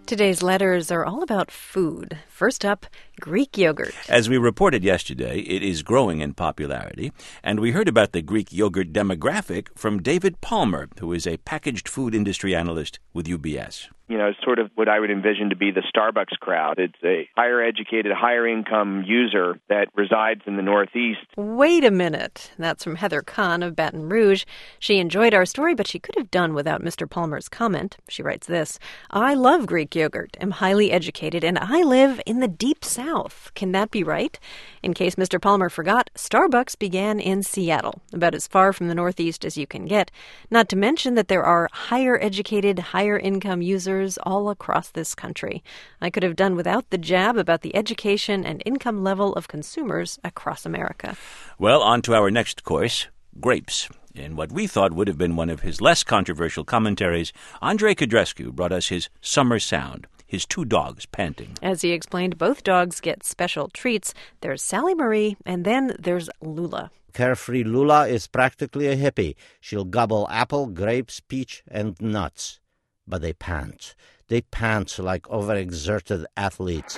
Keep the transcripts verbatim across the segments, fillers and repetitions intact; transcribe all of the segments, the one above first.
Today's letters are all about food. First up, Greek yogurt. As we reported yesterday, it is growing in popularity, and we heard about the Greek yogurt demographic from David Palmer, who is a packaged food industry analyst with U B S. You know, it's sort of what I would envision to be the Starbucks crowd. It's a higher educated, higher income user that resides in the Northeast. Wait a minute. That's from Heather Kahn of Baton Rouge. She enjoyed our story, but she could have done without Mister Palmer's comment. She writes this: I love Greek yogurt, am highly educated, and I live in the deep South. Can that be right? In case Mister Palmer forgot, Starbucks began in Seattle, about as far from the Northeast as you can get. Not to mention that there are higher educated, higher income users all across this country. I could have done without the jab about the education and income level of consumers across America. Well, on to our next course, grapes. In what we thought would have been one of his less controversial commentaries, Andrei Codrescu brought us his summer sound, his two dogs panting. As he explained, both dogs get special treats. There's Sally Marie, and then there's Lula. Carefree Lula is practically a hippie. She'll gobble apple, grapes, peach, and nuts. But they pant. They pant like overexerted athletes.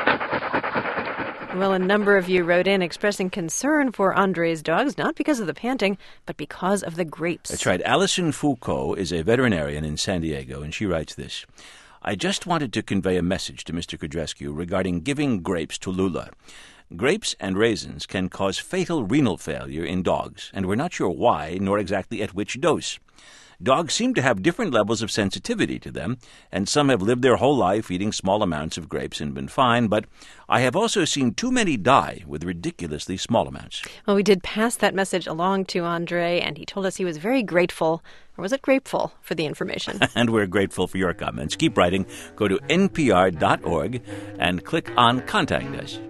Well, a number of you wrote in expressing concern for Andrei's dogs, not because of the panting, but because of the grapes. That's right. Alison Foucault is a veterinarian in San Diego, and she writes this: I just wanted to convey a message to Mister Codrescu regarding giving grapes to Lula. Grapes and raisins can cause fatal renal failure in dogs, and we're not sure why, nor exactly at which dose. Dogs seem to have different levels of sensitivity to them, and some have lived their whole life eating small amounts of grapes and been fine, but I have also seen too many die with ridiculously small amounts. Well, we did pass that message along to Andrei, and he told us he was very grateful, or was it grateful, for the information. And we're grateful for your comments. Keep writing. Go to N P R dot org and click on Contact Us.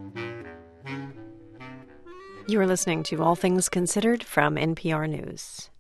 You are listening to All Things Considered from N P R News.